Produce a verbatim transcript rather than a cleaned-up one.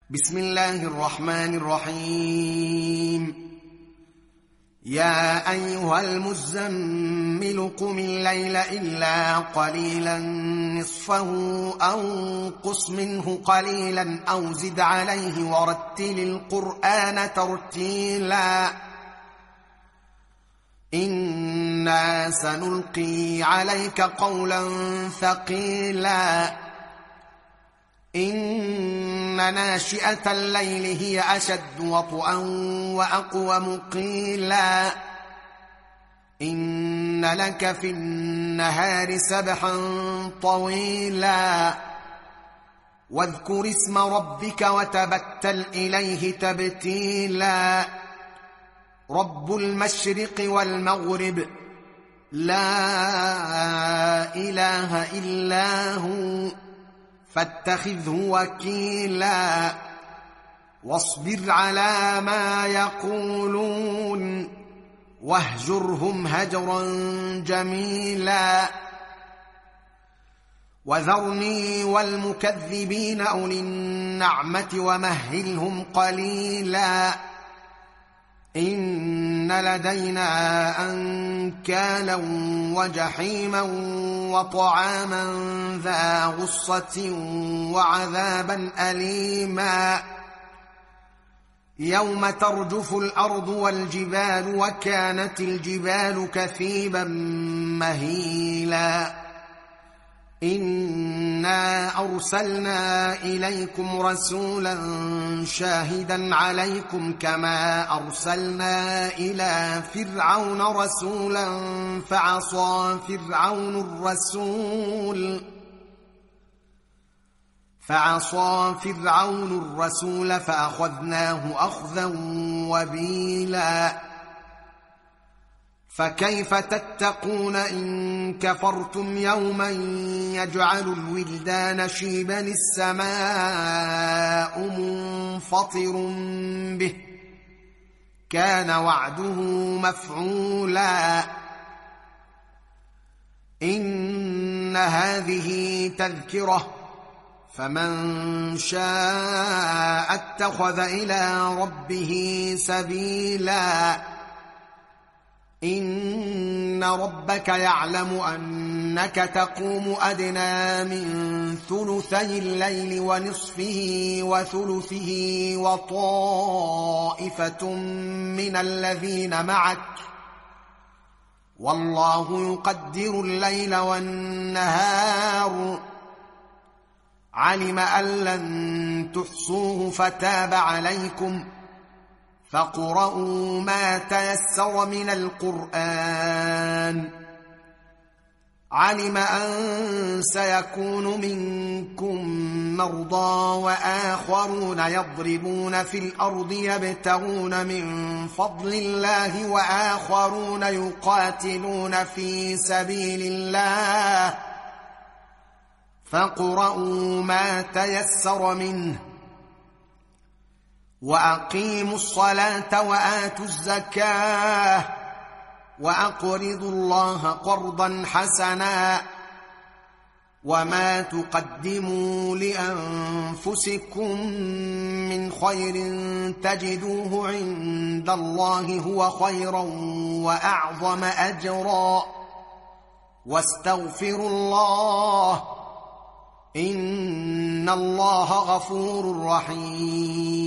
بسم الله الرحمن الرحيم. يا أيها المزمل قم الليل إلا قليلا نصفه أو انقص منه قليلا أو زد عليه ورتل القرآن ترتيلا إنا سنلقي عليك قولا ثقيلا إن ناشئة الليل هي أشد وطئا وأقوم قيلا إن لك في النهار سبحا طويلا واذكر اسم ربك وتبتل إليه تبتيلا رب المشرق والمغرب لا إله إلا هو فاتخذه وكيلا واصبر على ما يقولون واهجرهم هجرا جميلا وذرني والمكذبين أولي النعمة ومهلهم قليلا إن لدينا أنكالا وجحيما وطعاما ذا غصة وعذابا أليما يوم ترجف الأرض والجبال وكانت الجبال كثيبا مهيلا إنا أرسلنا إليكم رسولا شاهدا عليكم كما أرسلنا إلى فرعون رسولا فعصى فرعون الرسول فعصى فرعون الرسول فأخذناه أخذا وبيلا فكيف تتقون إن كفرتم يوما يجعل الولدان شيبا السماء منفطر به كان وعده مفعولا إن هذه تذكرة فمن شاء اتخذ إلى ربه سبيلا إن ربك يعلم أنك تقوم أدنى من ثلثي الليل ونصفه وثلثه وطائفة من الذين معك والله يقدر الليل والنهار علم أن لن تحصوه فتاب عليكم فاقرؤوا ما تيسر من القرآن علم أن سيكون منكم مرضى وآخرون يضربون في الأرض يبتغون من فضل الله وآخرون يقاتلون في سبيل الله فاقرؤوا ما تيسر منه وأقيموا الصلاة وآتوا الزكاة وأقرضوا الله قرضا حسنا وما تقدموا لأنفسكم من خير تجدوه عند الله هو خيرا وأعظم أجرا واستغفروا الله إن الله غفور رحيم.